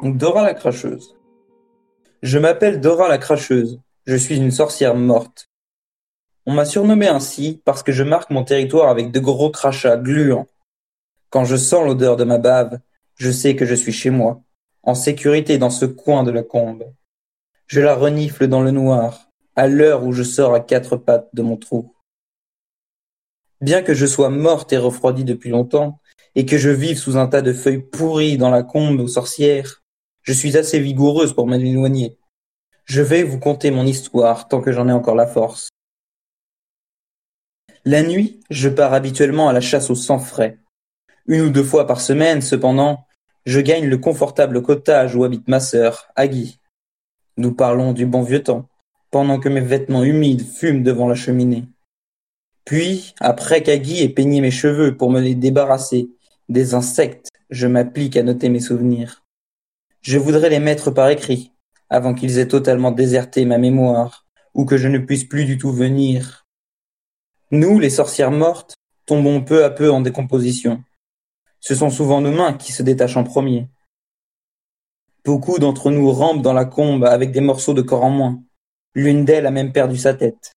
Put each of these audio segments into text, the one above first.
Dora la cracheuse. Je m'appelle Dora la cracheuse. Je suis une sorcière morte. On m'a surnommée ainsi parce que je marque mon territoire avec de gros crachats gluants. Quand je sens l'odeur de ma bave, je sais que je suis chez moi, en sécurité dans ce coin de la combe. Je la renifle dans le noir, à l'heure où je sors à quatre pattes de mon trou. Bien que je sois morte et refroidie depuis longtemps, et que je vive sous un tas de feuilles pourries dans la combe aux sorcières, je suis assez vigoureuse pour m'en éloigner. Je vais vous conter mon histoire tant que j'en ai encore la force. La nuit, je pars habituellement à la chasse au sang frais. Une ou deux fois par semaine, cependant, je gagne le confortable cottage où habite ma sœur, Aggie. Nous parlons du bon vieux temps, pendant que mes vêtements humides fument devant la cheminée. Puis, après qu'Aggie ait peigné mes cheveux pour me les débarrasser des insectes, je m'applique à noter mes souvenirs. Je voudrais les mettre par écrit, avant qu'ils aient totalement déserté ma mémoire, ou que je ne puisse plus du tout venir. Nous, les sorcières mortes, tombons peu à peu en décomposition. Ce sont souvent nos mains qui se détachent en premier. Beaucoup d'entre nous rampent dans la combe avec des morceaux de corps en moins. L'une d'elles a même perdu sa tête.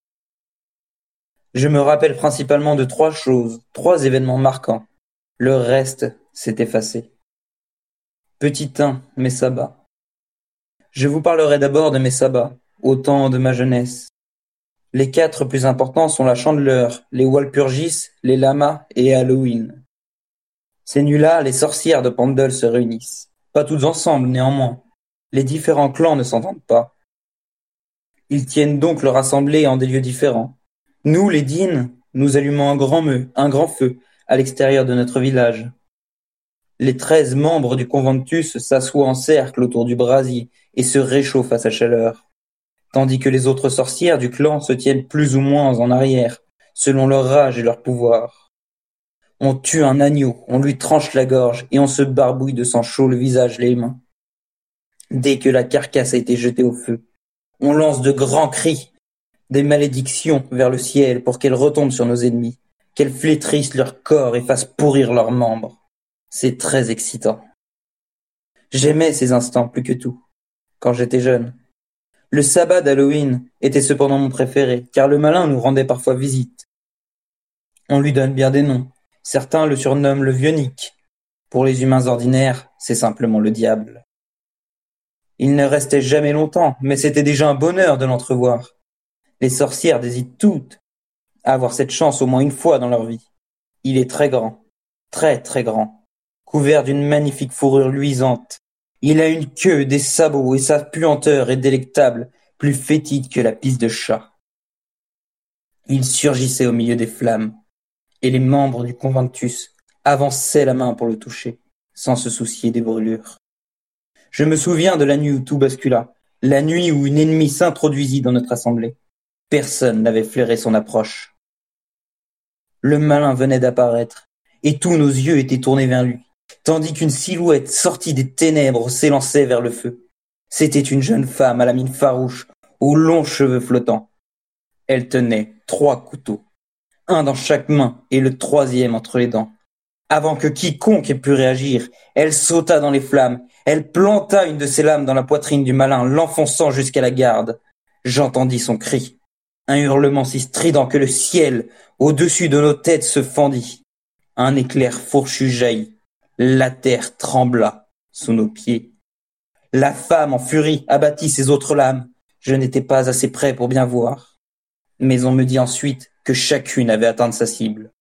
Je me rappelle principalement de trois choses, trois événements marquants. Le reste s'est effacé. Petit 1, mes sabbats. Je vous parlerai d'abord de mes sabbats, au temps de ma jeunesse. Les quatre plus importants sont la Chandeleur, les Walpurgis, les Lamas et Halloween. Ces nuits-là, les sorcières de Pendle se réunissent. Pas toutes ensemble, néanmoins. Les différents clans ne s'entendent pas. Ils tiennent donc leur assemblée en des lieux différents. Nous, les Dînes, nous allumons un grand feu à l'extérieur de notre village. Les 13 membres du conventus s'assoient en cercle autour du brasier et se réchauffent à sa chaleur, tandis que les autres sorcières du clan se tiennent plus ou moins en arrière, selon leur rage et leur pouvoir. On tue un agneau, on lui tranche la gorge et on se barbouille de sang chaud le visage et les mains. Dès que la carcasse a été jetée au feu, on lance de grands cris, des malédictions vers le ciel pour qu'elles retombent sur nos ennemis, qu'elles flétrissent leur corps et fassent pourrir leurs membres. C'est très excitant. J'aimais ces instants plus que tout, quand j'étais jeune. Le sabbat d'Halloween était cependant mon préféré, car le malin nous rendait parfois visite. On lui donne bien des noms. Certains le surnomment le vieux Nick. Pour les humains ordinaires, c'est simplement le diable. Il ne restait jamais longtemps, mais c'était déjà un bonheur de l'entrevoir. Les sorcières désitent toutes à avoir cette chance au moins une fois dans leur vie. Il est très grand, très très grand, couvert d'une magnifique fourrure luisante. Il a une queue, des sabots et sa puanteur est délectable, plus fétide que la pisse de chat. Il surgissait au milieu des flammes, et les membres du conventus avançaient la main pour le toucher, sans se soucier des brûlures. Je me souviens de la nuit où tout bascula, la nuit où une ennemie s'introduisit dans notre assemblée. Personne n'avait flairé son approche. Le malin venait d'apparaître, et tous nos yeux étaient tournés vers lui, tandis qu'une silhouette sortie des ténèbres s'élançait vers le feu. C'était une jeune femme à la mine farouche, aux longs cheveux flottants. Elle tenait 3 couteaux, un dans chaque main et le troisième entre les dents. Avant que quiconque ait pu réagir, elle sauta dans les flammes, elle planta une de ses lames dans la poitrine du malin, l'enfonçant jusqu'à la garde. J'entendis son cri, un hurlement si strident que le ciel, au-dessus de nos têtes, se fendit. Un éclair fourchu jaillit, la terre trembla sous nos pieds. La femme, en furie, abattit ses autres lames. Je n'étais pas assez près pour bien voir. Mais on me dit ensuite que chacune avait atteint sa cible.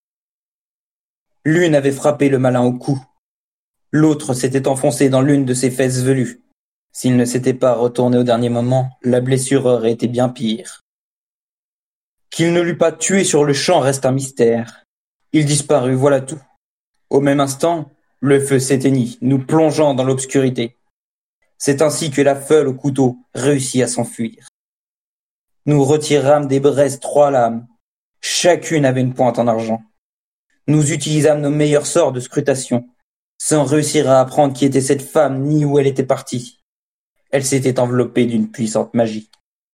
L'une avait frappé le malin au cou. L'autre s'était enfoncée dans l'une de ses fesses velues. S'il ne s'était pas retourné au dernier moment, la blessure aurait été bien pire. Qu'il ne l'eût pas tué sur le champ reste un mystère. Il disparut, voilà tout. Au même instant, le feu s'éteignit, nous plongeant dans l'obscurité. C'est ainsi que la feule au couteau réussit à s'enfuir. Nous retirâmes des braises 3 lames. Chacune avait une pointe en argent. Nous utilisâmes nos meilleurs sorts de scrutation, sans réussir à apprendre qui était cette femme ni où elle était partie. Elle s'était enveloppée d'une puissante magie.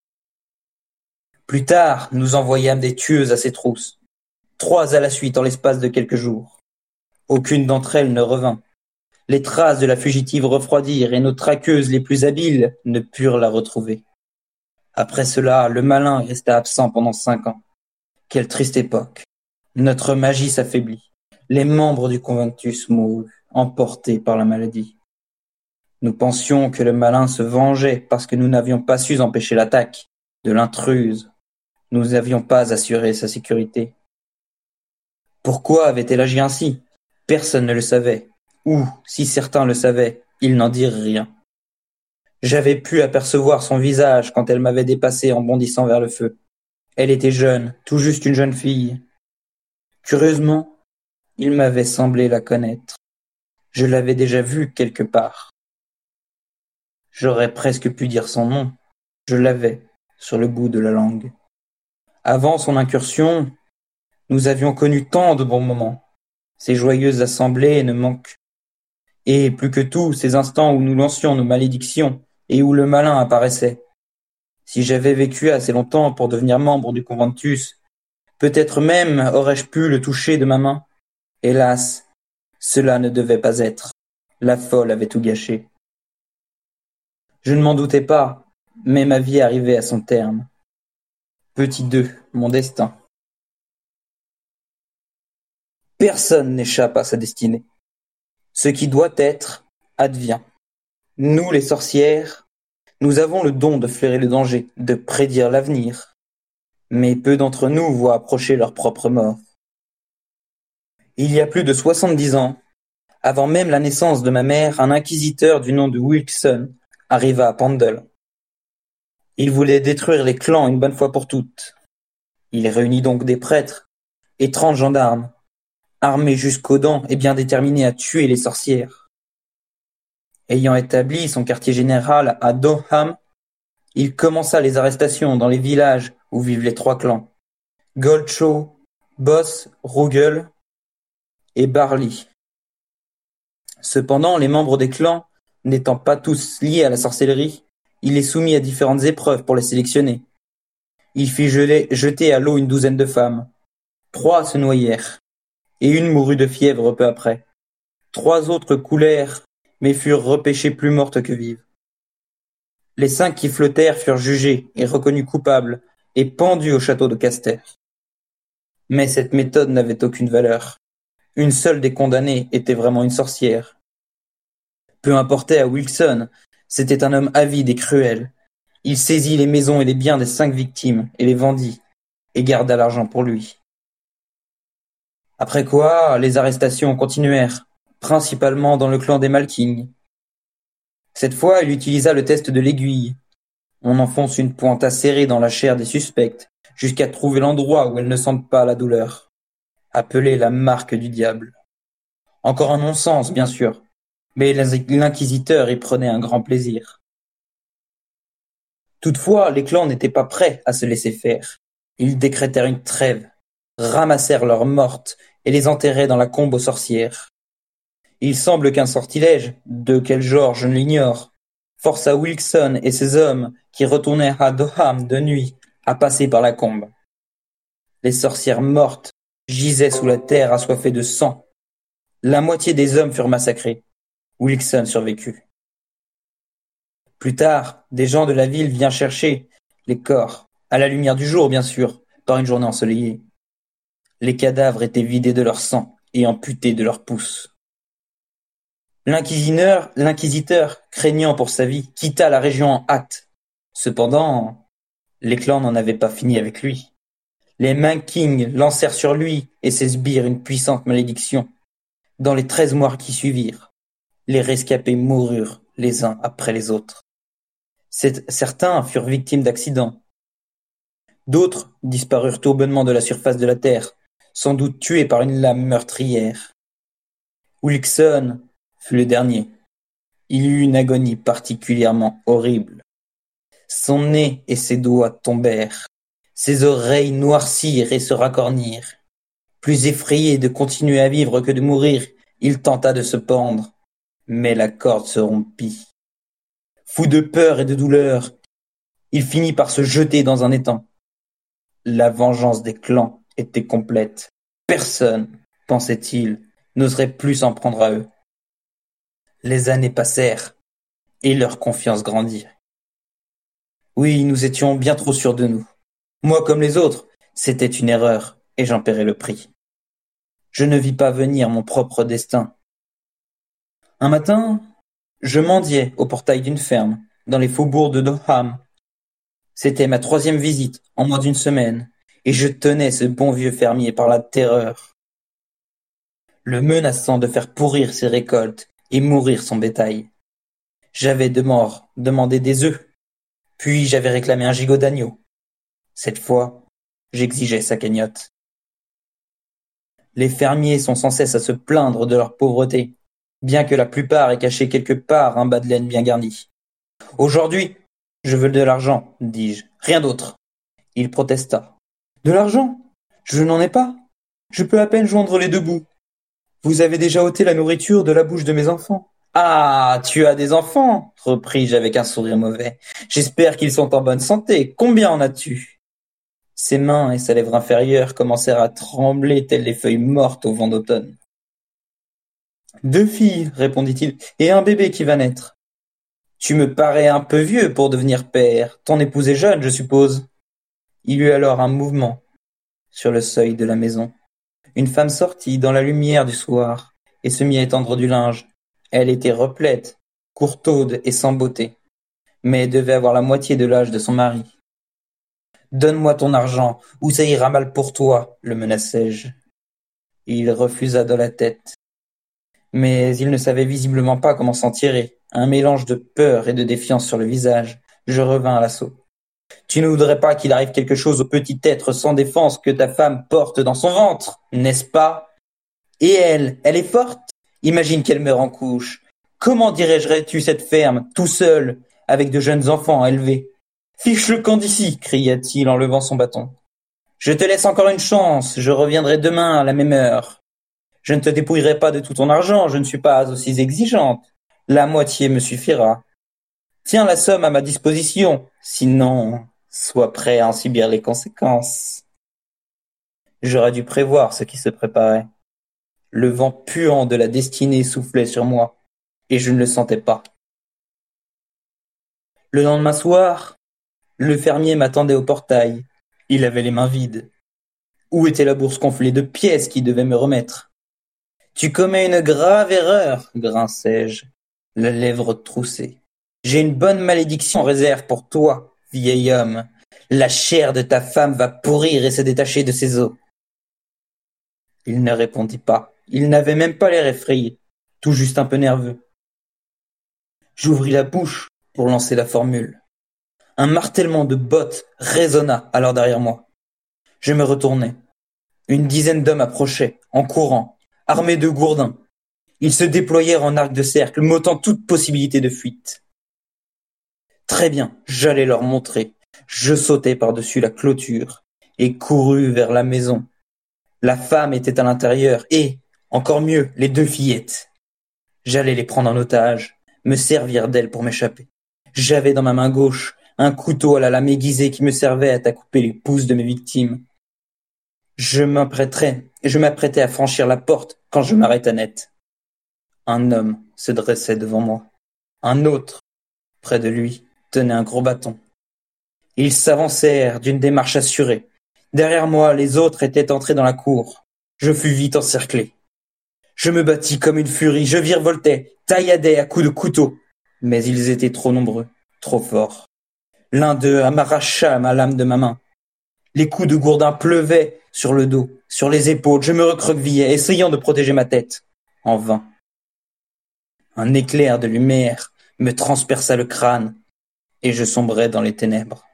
Plus tard, nous envoyâmes des tueuses à ses trousses, 3 à la suite en l'espace de quelques jours. Aucune d'entre elles ne revint. Les traces de la fugitive refroidirent et nos traqueuses les plus habiles ne purent la retrouver. Après cela, le malin resta absent pendant 5 ans. Quelle triste époque! Notre magie s'affaiblit. Les membres du Conventus moururent, emportés par la maladie. Nous pensions que le malin se vengeait parce que nous n'avions pas su empêcher l'attaque de l'intruse. Nous n'avions pas assuré sa sécurité. Pourquoi avait-elle agi ainsi? Personne ne le savait. Ou, si certains le savaient, ils n'en dirent rien. J'avais pu apercevoir son visage quand elle m'avait dépassé en bondissant vers le feu. Elle était jeune, tout juste une jeune fille. Curieusement, il m'avait semblé la connaître. Je l'avais déjà vue quelque part. J'aurais presque pu dire son nom. Je l'avais sur le bout de la langue. Avant son incursion, nous avions connu tant de bons moments. Ces joyeuses assemblées ne manquent. Et plus que tout, ces instants où nous lancions nos malédictions et où le malin apparaissait. Si j'avais vécu assez longtemps pour devenir membre du Conventus, peut-être même aurais-je pu le toucher de ma main. Hélas, cela ne devait pas être. La folle avait tout gâché. Je ne m'en doutais pas, mais ma vie arrivait à son terme. Petit 2, mon destin. Personne n'échappe à sa destinée. Ce qui doit être, advient. Nous, les sorcières, nous avons le don de flairer le danger, de prédire l'avenir. Mais peu d'entre nous voient approcher leur propre mort. Il y a plus de 70 ans, avant même la naissance de ma mère, un inquisiteur du nom de Wilkson arriva à Pendle. Il voulait détruire les clans une bonne fois pour toutes. Il réunit donc des prêtres et 30 gendarmes, armés jusqu'aux dents et bien déterminés à tuer les sorcières. Ayant établi son quartier général à Doham, il commença les arrestations dans les villages où vivent les 3 clans, Goldshaw, Boss, Ruggles et Barley. Cependant, les membres des clans, n'étant pas tous liés à la sorcellerie, il les soumit à différentes épreuves pour les sélectionner. Il fit jeter à l'eau une douzaine de femmes. 3 se noyèrent, et une mourut de fièvre peu après. 3 autres coulèrent, mais furent repêchées plus mortes que vives. Les 5 qui flottèrent furent jugés et reconnus coupables et pendus au château de Caster. Mais cette méthode n'avait aucune valeur. Une seule des condamnées était vraiment une sorcière. Peu importait à Wilson, c'était un homme avide et cruel. Il saisit les maisons et les biens des 5 victimes et les vendit, et garda l'argent pour lui. Après quoi, les arrestations continuèrent, principalement dans le clan des Malkings. Cette fois, il utilisa le test de l'aiguille. On enfonce une pointe acérée dans la chair des suspects, jusqu'à trouver l'endroit où elles ne sentent pas la douleur. Appelée la marque du diable. Encore un non-sens, bien sûr, mais l'inquisiteur y prenait un grand plaisir. Toutefois, les clans n'étaient pas prêts à se laisser faire. Ils décrétèrent une trêve, ramassèrent leurs mortes et les enterraient dans la combe aux sorcières. Il semble qu'un sortilège, de quel genre je ne l'ignore, força Wilson et ses hommes, qui retournèrent à Doham de nuit, à passer par la combe. Les sorcières mortes gisaient sous la terre assoiffées de sang. La moitié des hommes furent massacrés. Wilson survécut. Plus tard, des gens de la ville vinrent chercher les corps, à la lumière du jour bien sûr, par une journée ensoleillée. Les cadavres étaient vidés de leur sang et amputés de leurs pouces. L'inquisiteur, craignant pour sa vie, quitta la région en hâte. Cependant, les clans n'en avaient pas fini avec lui. Les Manking lancèrent sur lui et ses sbires une puissante malédiction. Dans les 13 mois qui suivirent, les rescapés moururent les uns après les autres. Certains furent victimes d'accidents. D'autres disparurent tout bonnement de la surface de la terre, sans doute tués par une lame meurtrière. Wilson fut le dernier. Il eut une agonie particulièrement horrible. Son nez et ses doigts tombèrent. Ses oreilles noircirent et se racornirent. Plus effrayé de continuer à vivre que de mourir, il tenta de se pendre, mais la corde se rompit. Fou de peur et de douleur, il finit par se jeter dans un étang. La vengeance des clans était complète. Personne, pensait-il, n'oserait plus s'en prendre à eux. Les années passèrent, et leur confiance grandit. Oui, nous étions bien trop sûrs de nous. Moi comme les autres, c'était une erreur, et j'en paierai le prix. Je ne vis pas venir mon propre destin. Un matin, je mendiais au portail d'une ferme, dans les faubourgs de Doham. C'était ma troisième visite en moins d'une semaine, et je tenais ce bon vieux fermier par la terreur, le menaçant de faire pourrir ses récoltes et mourir son bétail. J'avais demandé des œufs, puis j'avais réclamé un gigot d'agneau. Cette fois, j'exigeais sa cagnotte. Les fermiers sont sans cesse à se plaindre de leur pauvreté, bien que la plupart aient caché quelque part un bas de laine bien garni. Aujourd'hui, je veux de l'argent, dis-je, rien d'autre. Il protesta. De l'argent? Je n'en ai pas. Je peux à peine joindre les deux bouts. Vous avez déjà ôté la nourriture de la bouche de mes enfants. Ah, tu as des enfants, repris-je avec un sourire mauvais. J'espère qu'ils sont en bonne santé. Combien en as-tu? Ses mains et sa lèvre inférieure commencèrent à trembler telles les feuilles mortes au vent d'automne. Deux filles, répondit-il, et un bébé qui va naître. Tu me parais un peu vieux pour devenir père. Ton épouse est jeune, je suppose. Il y eut alors un mouvement sur le seuil de la maison. Une femme sortit dans la lumière du soir et se mit à étendre du linge. Elle était replète, courtaude et sans beauté, mais devait avoir la moitié de l'âge de son mari. Donne-moi ton argent, ou ça ira mal pour toi, le menaçai-je. Il refusa de la tête, mais il ne savait visiblement pas comment s'en tirer. Un mélange de peur et de défiance sur le visage. Je revins à l'assaut. Tu ne voudrais pas qu'il arrive quelque chose au petit être sans défense que ta femme porte dans son ventre, n'est-ce pas? Et elle est forte? Imagine qu'elle meurt en couche. Comment dirigerais-tu cette ferme, tout seul, avec de jeunes enfants à élever? Fiche le camp d'ici, cria-t-il en levant son bâton. Je te laisse encore une chance, je reviendrai demain à la même heure. Je ne te dépouillerai pas de tout ton argent, je ne suis pas aussi exigeante. La moitié me suffira. Tiens la somme à ma disposition, sinon, sois prêt à en subir les conséquences. J'aurais dû prévoir ce qui se préparait. Le vent puant de la destinée soufflait sur moi, et je ne le sentais pas. Le lendemain soir, le fermier m'attendait au portail. Il avait les mains vides. Où était la bourse gonflée de pièces qu'il devait me remettre? Tu commets une grave erreur, grinçai-je, la lèvre troussée. J'ai une bonne malédiction en réserve pour toi, vieil homme. La chair de ta femme va pourrir et se détacher de ses os. Il ne répondit pas. Il n'avait même pas l'air effrayé, tout juste un peu nerveux. J'ouvris la bouche pour lancer la formule. Un martèlement de bottes résonna alors derrière moi. Je me retournai. Une dizaine d'hommes approchaient, en courant, armés de gourdins. Ils se déployèrent en arc de cercle, m'ôtant toute possibilité de fuite. Très bien, j'allais leur montrer. Je sautai par-dessus la clôture et courus vers la maison. La femme était à l'intérieur et, encore mieux, les deux fillettes. J'allais les prendre en otage, me servir d'elles pour m'échapper. J'avais dans ma main gauche un couteau à la lame aiguisée qui me servait à couper les pouces de mes victimes. Je m'apprêtais à franchir la porte quand je m'arrêtai net. Un homme se dressait devant moi. Un autre, près de lui, tenait un gros bâton. Ils s'avancèrent d'une démarche assurée. Derrière moi, les autres étaient entrés dans la cour. Je fus vite encerclé. Je me battis comme une furie, je virevoltais, tailladais à coups de couteau. Mais ils étaient trop nombreux, trop forts. L'un d'eux m'arracha ma lame de ma main. Les coups de gourdin pleuvaient sur le dos, sur les épaules. Je me recroquevillais, essayant de protéger ma tête. En vain. Un éclair de lumière me transperça le crâne, et je sombrai dans les ténèbres.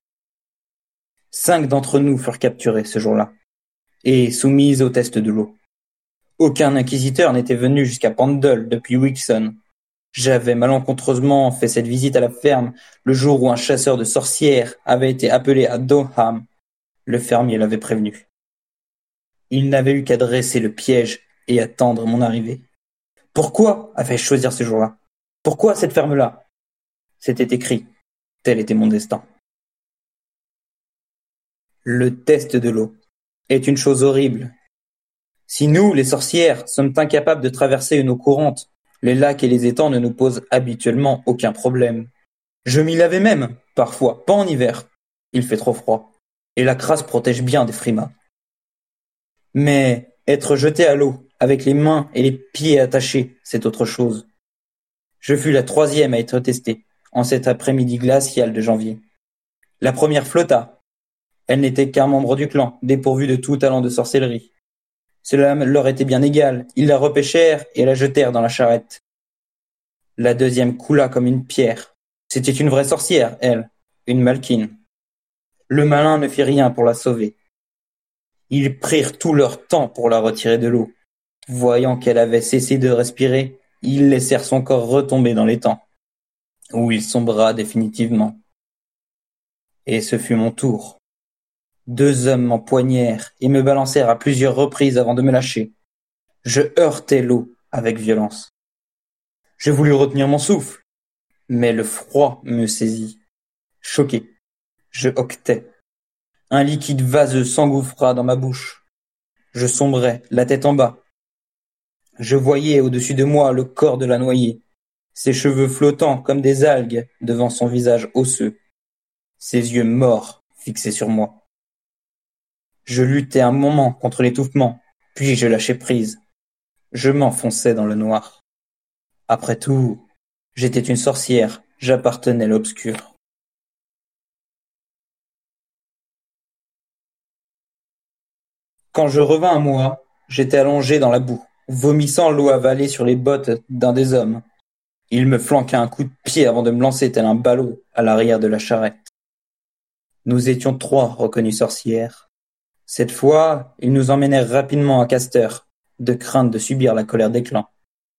5 d'entre nous furent capturés ce jour-là, et soumis au test de l'eau. Aucun inquisiteur n'était venu jusqu'à Pendle depuis Wixon. J'avais malencontreusement fait cette visite à la ferme le jour où un chasseur de sorcières avait été appelé à Doham. Le fermier l'avait prévenu. Il n'avait eu qu'à dresser le piège et attendre mon arrivée. Pourquoi avais-je choisi ce jour-là? Pourquoi cette ferme-là? C'était écrit. Tel était mon destin. Le test de l'eau est une chose horrible. Si nous, les sorcières, sommes incapables de traverser une eau courante, Les lacs et les étangs ne nous posent habituellement aucun problème. Je m'y lavais même, parfois, pas en hiver. Il fait trop froid. Et la crasse protège bien des frimas. Mais être jeté à l'eau, avec les mains et les pieds attachés, c'est autre chose. Je fus la troisième à être testée, en cet après-midi glacial de janvier. La première flotta. Elle n'était qu'un membre du clan, dépourvu de tout talent de sorcellerie. Cela leur était bien égal, ils la repêchèrent et la jetèrent dans la charrette. La deuxième coula comme une pierre. C'était une vraie sorcière, elle, une malkine. Le malin ne fit rien pour la sauver. Ils prirent tout leur temps pour la retirer de l'eau. Voyant qu'elle avait cessé de respirer, ils laissèrent son corps retomber dans l'étang, où il sombra définitivement. Et ce fut mon tour. 2 hommes m'empoignèrent et me balancèrent à plusieurs reprises avant de me lâcher. Je heurtai l'eau avec violence. Je voulus retenir mon souffle, mais le froid me saisit. Choqué, je hoquetai. Un liquide vaseux s'engouffra dans ma bouche. Je sombrai, la tête en bas. Je voyais au-dessus de moi le corps de la noyée, ses cheveux flottants comme des algues devant son visage osseux, ses yeux morts fixés sur moi. Je luttai un moment contre l'étouffement, puis je lâchai prise. Je m'enfonçai dans le noir. Après tout, j'étais une sorcière, j'appartenais à l'obscur. Quand je revins à moi, j'étais allongé dans la boue, vomissant l'eau avalée sur les bottes d'un des hommes. Il me flanqua un coup de pied avant de me lancer tel un ballot à l'arrière de la charrette. Nous étions 3 reconnues sorcières. Cette fois, ils nous emmenèrent rapidement à Caster, de crainte de subir la colère des clans.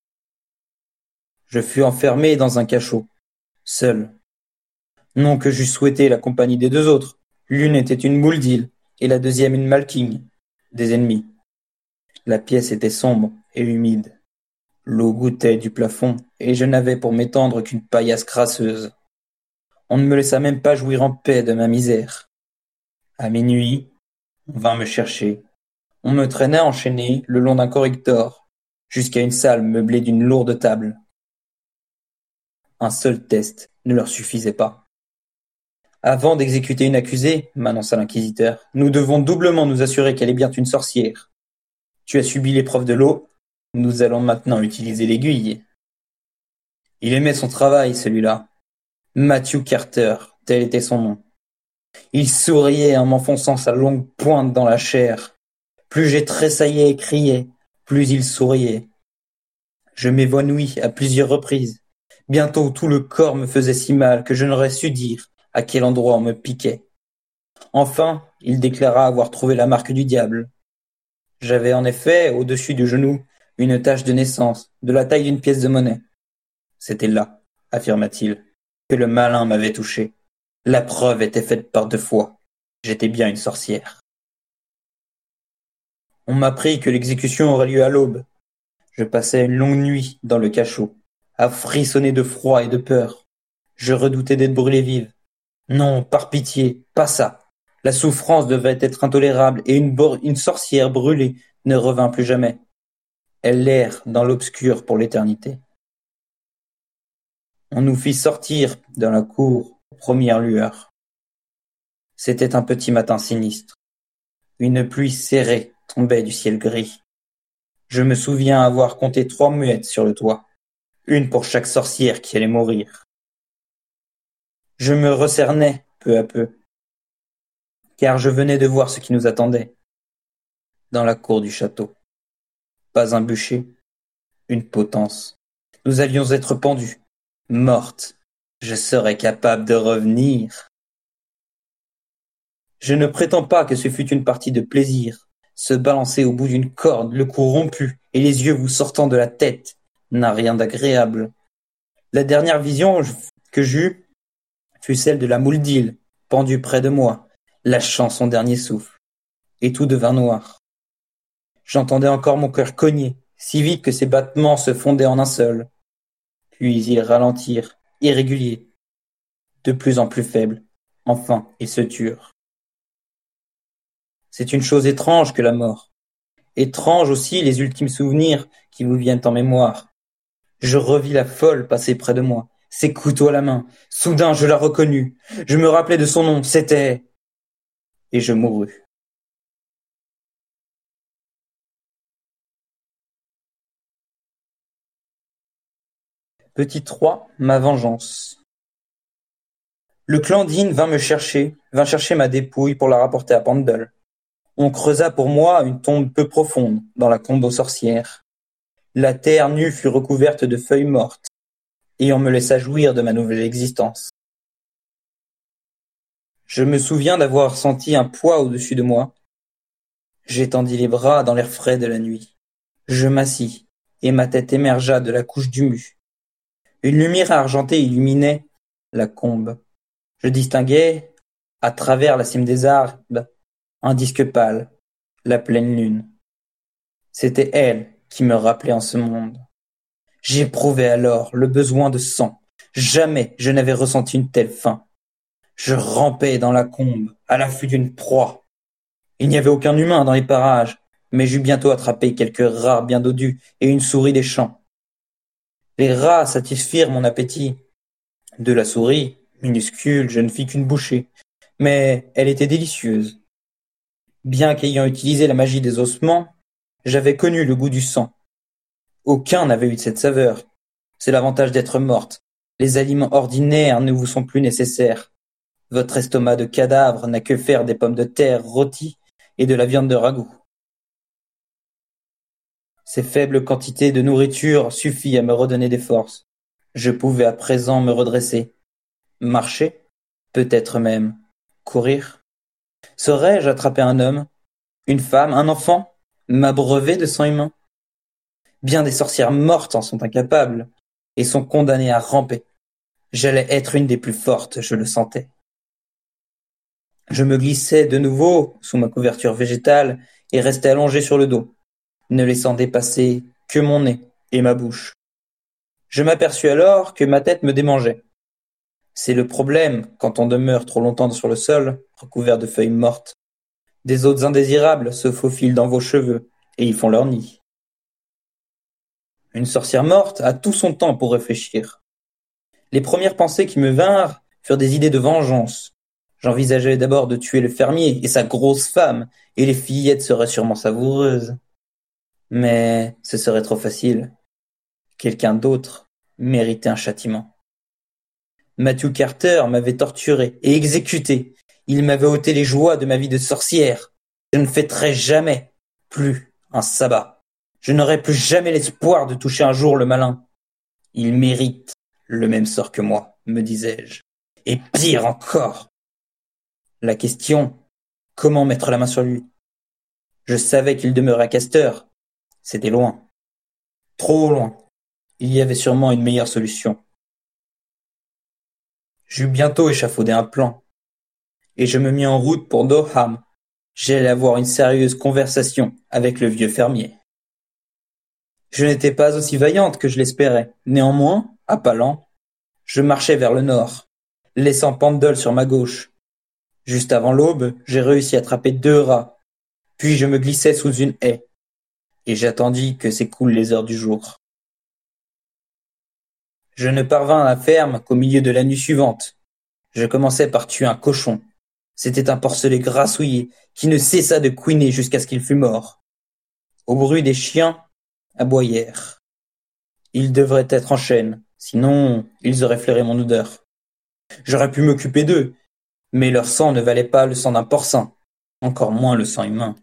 Je fus enfermé dans un cachot, seul. Non que j'eusse souhaité la compagnie des 2 autres. L'une était une Mouldil, et la deuxième une Malking, des ennemis. La pièce était sombre et humide. L'eau gouttait du plafond, et je n'avais pour m'étendre qu'une paillasse crasseuse. On ne me laissa même pas jouir en paix de ma misère. À minuit, on vint me chercher. On me traînait enchaîné le long d'un corridor, jusqu'à une salle meublée d'une lourde table. Un seul test ne leur suffisait pas. Avant d'exécuter une accusée, m'annonça l'inquisiteur, nous devons doublement nous assurer qu'elle est bien une sorcière. Tu as subi l'épreuve de l'eau, nous allons maintenant utiliser l'aiguille. Il aimait son travail, celui-là. Matthew Carter, tel était son nom. Il souriait en m'enfonçant sa longue pointe dans la chair. Plus j'ai tressaillé et crié, plus il souriait. Je m'évanouis à plusieurs reprises. Bientôt tout le corps me faisait si mal que je n'aurais su dire à quel endroit on me piquait. Enfin, il déclara avoir trouvé la marque du diable. J'avais en effet, au-dessus du genou, une tache de naissance, de la taille d'une pièce de monnaie. C'était là, affirma-t-il, que le malin m'avait touché. La preuve était faite par 2 fois. J'étais bien une sorcière. On m'apprit que l'exécution aurait lieu à l'aube. Je passai une longue nuit dans le cachot, à frissonner de froid et de peur. Je redoutais d'être brûlée vive. Non, par pitié, pas ça. La souffrance devait être intolérable et une sorcière brûlée ne revint plus jamais. Elle erre dans l'obscur pour l'éternité. On nous fit sortir dans la cour aux premières lueurs. C'était un petit matin sinistre. Une pluie serrée tombait du ciel gris. Je me souviens avoir compté 3 muettes sur le toit, une pour chaque sorcière qui allait mourir. Je me recernais peu à peu, car je venais de voir ce qui nous attendait. Dans la cour du château. Pas un bûcher, une potence. Nous allions être pendus, mortes. Je serais capable de revenir. Je ne prétends pas que ce fût une partie de plaisir. Se balancer au bout d'une corde, le cou rompu et les yeux vous sortant de la tête, n'a rien d'agréable. La dernière vision que j'eus fut celle de la Mouldil, pendue près de moi, lâchant son dernier souffle. Et tout devint noir. J'entendais encore mon cœur cogner, si vite que ses battements se fondaient en un seul. Puis ils ralentirent, irréguliers, de plus en plus faibles. Enfin, ils se turent. C'est une chose étrange que la mort. Étrange aussi les ultimes souvenirs qui vous viennent en mémoire. Je revis la folle passer près de moi, ses couteaux à la main. Soudain, je la reconnus. Je me rappelai de son nom, c'était... Et je mourus. Petit 3, ma vengeance. Le clan Dean vint chercher ma dépouille pour la rapporter à Pendle. On creusa pour moi une tombe peu profonde, dans la combe aux sorcières. La terre nue fut recouverte de feuilles mortes, et on me laissa jouir de ma nouvelle existence. Je me souviens d'avoir senti un poids au-dessus de moi. J'étendis les bras dans l'air frais de la nuit. Je m'assis, et ma tête émergea de la couche d'humus. Une lumière argentée illuminait la combe. Je distinguais, à travers la cime des arbres, un disque pâle, la pleine lune. C'était elle qui me rappelait en ce monde. J'éprouvais alors le besoin de sang. Jamais je n'avais ressenti une telle faim. Je rampais dans la combe, à l'affût d'une proie. Il n'y avait aucun humain dans les parages, mais j'eus bientôt attrapé quelques rats bien dodus et une souris des champs. Les rats satisfirent mon appétit. De la souris, minuscule, je ne fis qu'une bouchée, mais elle était délicieuse. Bien qu'ayant utilisé la magie des ossements, j'avais connu le goût du sang. Aucun n'avait eu de cette saveur. C'est l'avantage d'être morte. Les aliments ordinaires ne vous sont plus nécessaires. Votre estomac de cadavre n'a que faire des pommes de terre rôties et de la viande de ragoût. Ces faibles quantités de nourriture suffirent à me redonner des forces. Je pouvais à présent me redresser. Marcher, peut-être même courir. Saurais-je attraper un homme, une femme, un enfant, m'abreuver de sang humain? Bien des sorcières mortes en sont incapables et sont condamnées à ramper. J'allais être une des plus fortes, je le sentais. Je me glissai de nouveau sous ma couverture végétale et restai allongé sur le dos, ne laissant dépasser que mon nez et ma bouche. Je m'aperçus alors que ma tête me démangeait. C'est le problème quand on demeure trop longtemps sur le sol, recouvert de feuilles mortes. Des hôtes indésirables se faufilent dans vos cheveux et y font leur nid. Une sorcière morte a tout son temps pour réfléchir. Les premières pensées qui me vinrent furent des idées de vengeance. J'envisageais d'abord de tuer le fermier et sa grosse femme, et les fillettes seraient sûrement savoureuses. Mais ce serait trop facile. Quelqu'un d'autre méritait un châtiment. Matthew Carter m'avait torturé et exécuté. Il m'avait ôté les joies de ma vie de sorcière. Je ne fêterai jamais plus un sabbat. Je n'aurai plus jamais l'espoir de toucher un jour le malin. Il mérite le même sort que moi, me disais-je. Et pire encore. La question, comment mettre la main sur lui? Je savais qu'il demeurait à Castor. C'était loin. Trop loin. Il y avait sûrement une meilleure solution. J'eus bientôt échafaudé un plan. Et je me mis en route pour Durham. J'allais avoir une sérieuse conversation avec le vieux fermier. Je n'étais pas aussi vaillante que je l'espérais. Néanmoins, à pas lents, je marchais vers le nord, laissant Pendle sur ma gauche. Juste avant l'aube, j'ai réussi à attraper 2 rats. Puis je me glissai sous une haie, et j'attendis que s'écoulent les heures du jour. Je ne parvins à la ferme qu'au milieu de la nuit suivante. Je commençai par tuer un cochon. C'était un porcelet grassouillet qui ne cessa de couiner jusqu'à ce qu'il fût mort. Au bruit des chiens, aboyèrent. Ils devraient être en chaîne, sinon ils auraient flairé mon odeur. J'aurais pu m'occuper d'eux, mais leur sang ne valait pas le sang d'un porcin, encore moins le sang humain.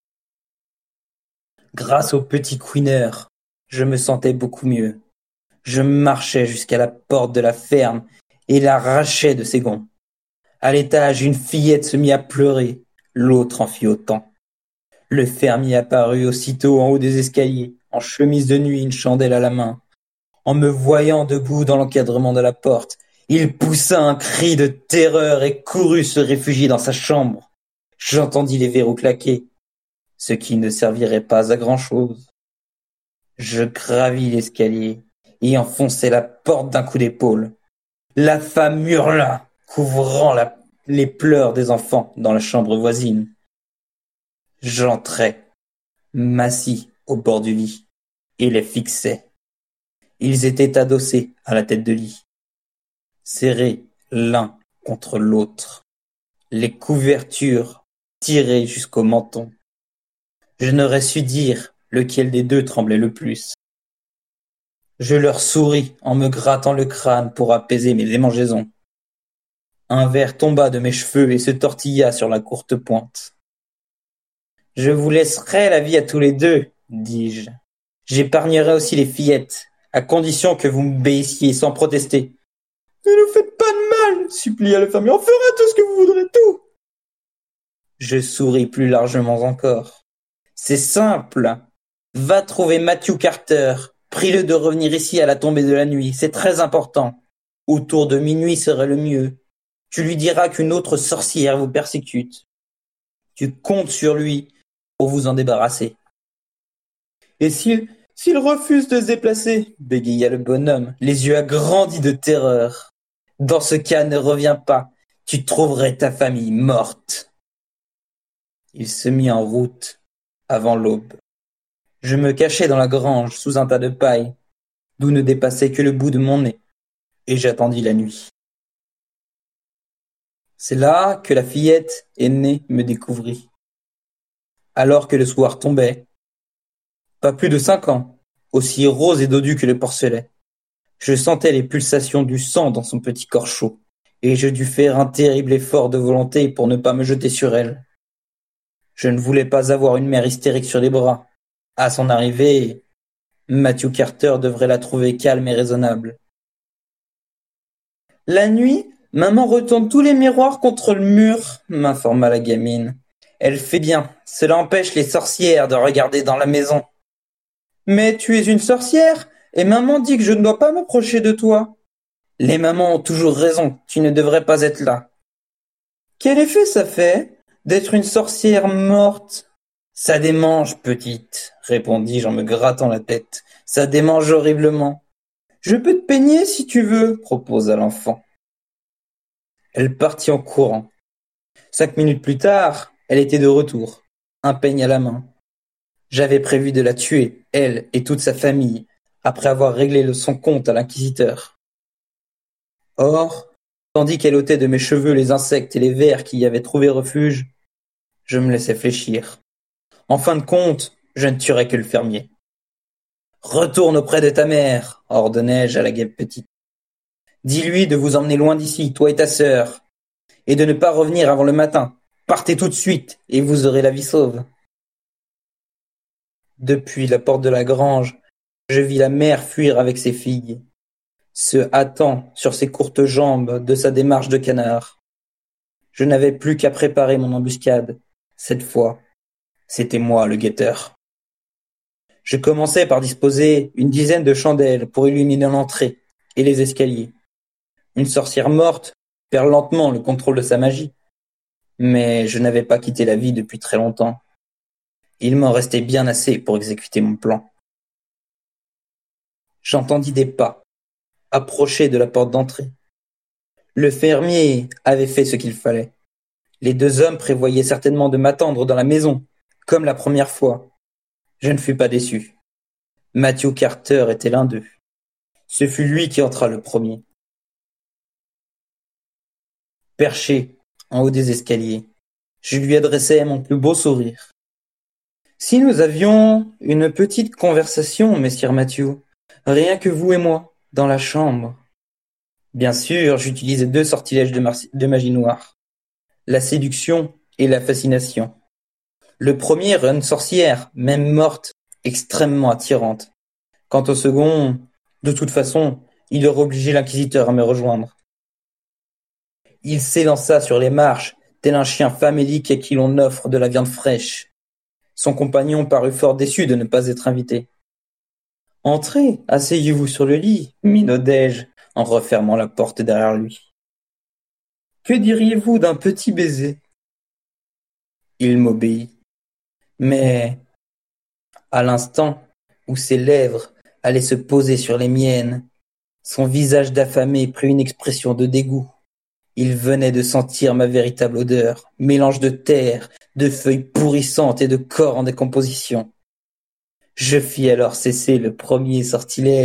Grâce au petit couineur, je me sentais beaucoup mieux. Je marchais jusqu'à la porte de la ferme et l'arrachais de ses gonds. À l'étage, une fillette se mit à pleurer, l'autre en fit autant. Le fermier apparut aussitôt en haut des escaliers, en chemise de nuit, une chandelle à la main. En me voyant debout dans l'encadrement de la porte, il poussa un cri de terreur et courut se réfugier dans sa chambre. J'entendis les verrous claquer, ce qui ne servirait pas à grand-chose. Je gravis l'escalier et enfonçai la porte d'un coup d'épaule. La femme hurla, couvrant les pleurs des enfants dans la chambre voisine. J'entrai, m'assis au bord du lit et les fixai. Ils étaient adossés à la tête de lit, serrés l'un contre l'autre, les couvertures tirées jusqu'au menton. Je n'aurais su dire lequel des deux tremblait le plus. Je leur souris en me grattant le crâne pour apaiser mes démangeaisons. Un verre tomba de mes cheveux et se tortilla sur la courte pointe. Je vous laisserai la vie à tous les deux, dis-je. J'épargnerai aussi les fillettes, à condition que vous m'obéissiez sans protester. Ne nous faites pas de mal, supplia la famille, on fera tout ce que vous voudrez, tout. Je souris plus largement encore. C'est simple. Va trouver Matthew Carter. Prie-le de revenir ici à la tombée de la nuit. C'est très important. Autour de minuit serait le mieux. Tu lui diras qu'une autre sorcière vous persécute. Tu comptes sur lui pour vous en débarrasser. Et s'il refuse de se déplacer, bégaya le bonhomme, les yeux agrandis de terreur. Dans ce cas, ne reviens pas. Tu trouverais ta famille morte. Il se mit en route avant l'aube. Je me cachai dans la grange sous un tas de paille, d'où ne dépassait que le bout de mon nez, et j'attendis la nuit. C'est là que la fillette aînée me découvrit. Alors que le soir tombait, pas plus de 5 ans, aussi rose et dodu que le porcelet, je sentais les pulsations du sang dans son petit corps chaud, et je dus faire un terrible effort de volonté pour ne pas me jeter sur elle. Je ne voulais pas avoir une mère hystérique sur les bras. À son arrivée, Matthew Carter devrait la trouver calme et raisonnable. La nuit, maman retourne tous les miroirs contre le mur, m'informa la gamine. Elle fait bien, cela empêche les sorcières de regarder dans la maison. Mais tu es une sorcière, et maman dit que je ne dois pas m'approcher de toi. Les mamans ont toujours raison, tu ne devrais pas être là. Quel effet ça fait, d'être une sorcière morte? Ça démange, petite, répondis-je en me grattant la tête. Ça démange horriblement. Je peux te peigner si tu veux, proposa l'enfant. Elle partit en courant. 5 minutes plus tard, elle était de retour, un peigne à la main. J'avais prévu de la tuer, elle et toute sa famille, après avoir réglé son compte à l'inquisiteur. Or, tandis qu'elle ôtait de mes cheveux les insectes et les vers qui y avaient trouvé refuge, je me laissais fléchir. En fin de compte, je ne tuerais que le fermier. Retourne auprès de ta mère, ordonnai-je à la guêpe petite. Dis-lui de vous emmener loin d'ici, toi et ta sœur, et de ne pas revenir avant le matin. Partez tout de suite, et vous aurez la vie sauve. Depuis la porte de la grange, je vis la mère fuir avec ses filles, se hâtant sur ses courtes jambes de sa démarche de canard. Je n'avais plus qu'à préparer mon embuscade. Cette fois, c'était moi le guetteur. Je commençai par disposer une dizaine de chandelles pour illuminer l'entrée et les escaliers. Une sorcière morte perd lentement le contrôle de sa magie, mais je n'avais pas quitté la vie depuis très longtemps. Il m'en restait bien assez pour exécuter mon plan. J'entendis des pas approcher de la porte d'entrée. Le fermier avait fait ce qu'il fallait. Les 2 hommes prévoyaient certainement de m'attendre dans la maison, comme la première fois. Je ne fus pas déçu. Matthew Carter était l'un d'eux. Ce fut lui qui entra le premier. Perché en haut des escaliers, je lui adressai mon plus beau sourire. Si nous avions une petite conversation, messire Matthew, rien que vous et moi, dans la chambre. Bien sûr, j'utilisais 2 sortilèges de magie noire. La séduction et la fascination. Le premier rend une sorcière, même morte, extrêmement attirante. Quant au second, de toute façon, il aurait obligé l'inquisiteur à me rejoindre. Il s'élança sur les marches, tel un chien famélique à qui l'on offre de la viande fraîche. Son compagnon parut fort déçu de ne pas être invité. « Entrez, asseyez-vous sur le lit, minaudai-je, en refermant la porte derrière lui. Que diriez-vous d'un petit baiser? » Il m'obéit. Mais, à l'instant où ses lèvres allaient se poser sur les miennes, son visage d'affamé prit une expression de dégoût. Il venait de sentir ma véritable odeur, mélange de terre, de feuilles pourrissantes et de corps en décomposition. Je fis alors cesser le premier sortilège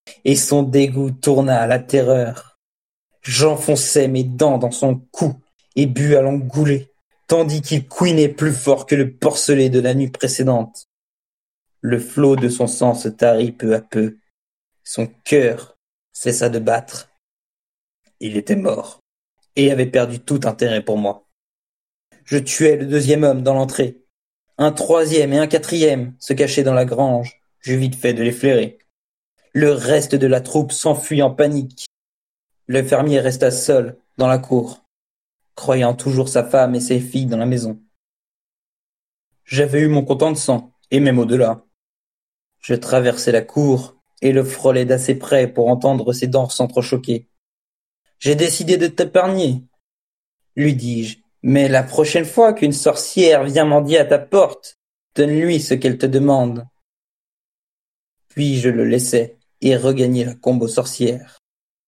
et son dégoût tourna à la terreur. J'enfonçai mes dents dans son cou et bus à l'engoulé, tandis qu'il couinait plus fort que le porcelet de la nuit précédente. Le flot de son sang se tarit peu à peu. Son cœur cessa de battre. Il était mort et avait perdu tout intérêt pour moi. Je tuai le deuxième homme dans l'entrée. Un troisième et un quatrième se cachaient dans la grange. J'eus vite fait de les flairer. Le reste de la troupe s'enfuit en panique. Le fermier resta seul dans la cour, croyant toujours sa femme et ses filles dans la maison. J'avais eu mon comptant de sang, et même au-delà. Je traversai la cour et le frôlai d'assez près pour entendre ses dents s'entrechoquer. J'ai décidé de t'épargner, lui dis-je, mais la prochaine fois qu'une sorcière vient mendier à ta porte, donne-lui ce qu'elle te demande. Puis je le laissai et regagnai la combe aux sorcières.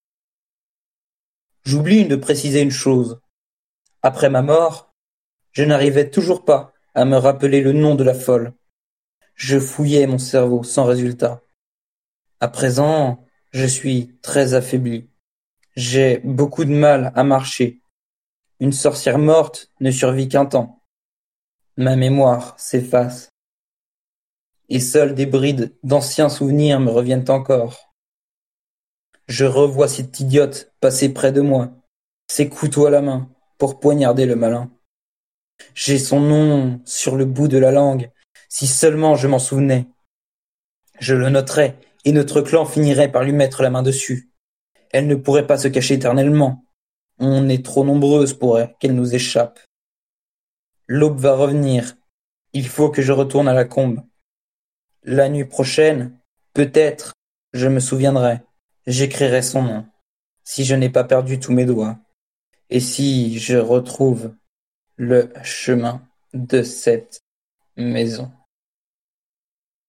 J'oublie de préciser une chose. Après ma mort, je n'arrivais toujours pas à me rappeler le nom de la folle. Je fouillais mon cerveau sans résultat. À présent, je suis très affaibli. J'ai beaucoup de mal à marcher. Une sorcière morte ne survit qu'un temps. Ma mémoire s'efface. Et seuls des brides d'anciens souvenirs me reviennent encore. Je revois cette idiote passer près de moi, ses couteaux à la main, pour poignarder le malin. J'ai son nom sur le bout de la langue, si seulement je m'en souvenais. Je le noterais, et notre clan finirait par lui mettre la main dessus. Elle ne pourrait pas se cacher éternellement. On est trop nombreuses pour qu'elle nous échappe. L'aube va revenir. Il faut que je retourne à la combe. La nuit prochaine, peut-être, je me souviendrai. J'écrirai son nom, si je n'ai pas perdu tous mes doigts, et si je retrouve le chemin de cette maison.